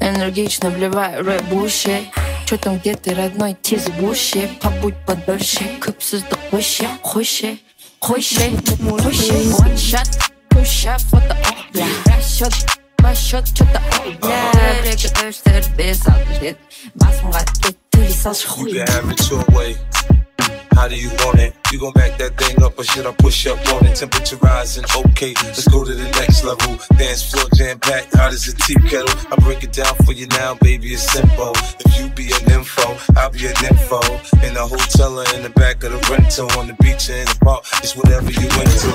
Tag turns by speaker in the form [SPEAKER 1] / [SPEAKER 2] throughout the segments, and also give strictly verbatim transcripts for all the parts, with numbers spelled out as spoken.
[SPEAKER 1] Энергично вливаю рэп в уши. Чё там, где ты, родной, тизбуши? Побудь подольше, көпсіздік қойшы, қойшы, қойшы, қойшы. One shot, two shot, фото, о, бля. Расчет, расчет, чё-то, о, бля. Реки өштір, бес, алты, жет. Басымға кеттірі салшы, хуй.
[SPEAKER 2] You can have it your way. How do you want it? You gon' back that thing up or should I push up on it? Temperature rising, okay, let's go to the next level. Dance floor jam packed, hot as a tea kettle. I break it down for you now, baby, it's simple. If you be an info, I'll be an info. In the hotel or in the back of the rental, on the beach or in the park, it's whatever you into.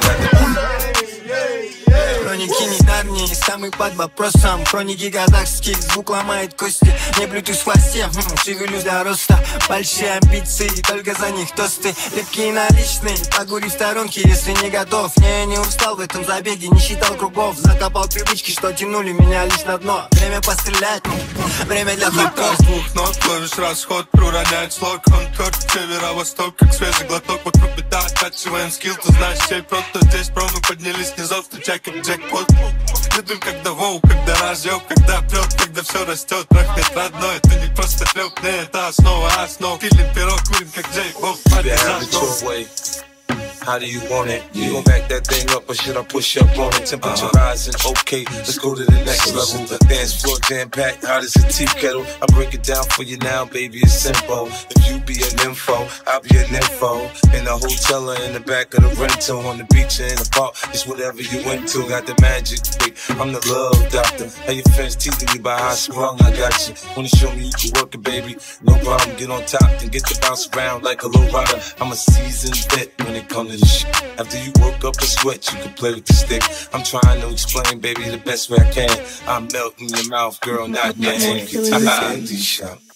[SPEAKER 3] Хроники недавние, самый под вопросом. Хроники казахских, звук ломает кости. Не Bluetooth в хвосте, хм, шевелюсь до роста. Большие амбиции, только за них тосты. Лепкие наличные, погури в сторонке, если не готов. Не, не устал в этом забеге, не считал кругов. Закопал привычки, что тянули меня лишь на дно. Время пострелять, время для фактов.
[SPEAKER 4] С двух ног ловишь расход, проронять слог. Конкорд, северо-восток, как свежий глоток. Вокруг беда, оттачиваем скилл, ты знаешь, чей прото. Здесь про мы поднялись низов, встречай как джекпот. Летим когда воу, когда разъёб, когда прёт, когда всё растёт. Трахнет родной, это не просто трёп, не это основа основ. Пилим пирог, курим как Джей Боб.
[SPEAKER 2] How do you want it? You gon' back that thing up or should I push up on it? Temperature uh-huh. rising, okay, let's go to the next level. The dance floor jam packed, hot as a tea kettle. I break it down for you now, baby, it's simple. If you be an info, I'll be an info. In the hotel or in the back of the rental, on the beach or in the park, it's whatever you into. Got the magic, babe. I'm the love doctor. How your friends teasing you about how strong I got you. Wanna show me you can work it, baby? No problem, get on top and get to bounce around like a low rider. I'm a seasoned vet when it comes to this shit. After you work up a sweat, you can play with the stick. I'm trying to explain, baby, the best way I can. I'm melting your mouth, girl, not your hand. Get to the candy shop.